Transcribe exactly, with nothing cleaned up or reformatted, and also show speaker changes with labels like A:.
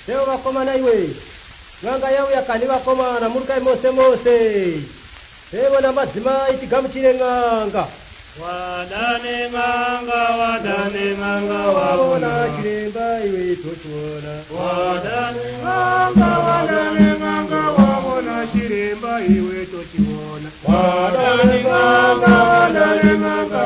A: Leo wakoma na iwe. Nganga yao ya kani wakoma na muruka mose mose. Ewa na mazima itigamuchire nganga.
B: Wadane nganga, wadane nganga,
A: wabona chiremba iwe tochona.
B: Wadane nganga, wadane nganga, wabona chiremba iwe tochona.
A: Wadane nganga, wadane nganga.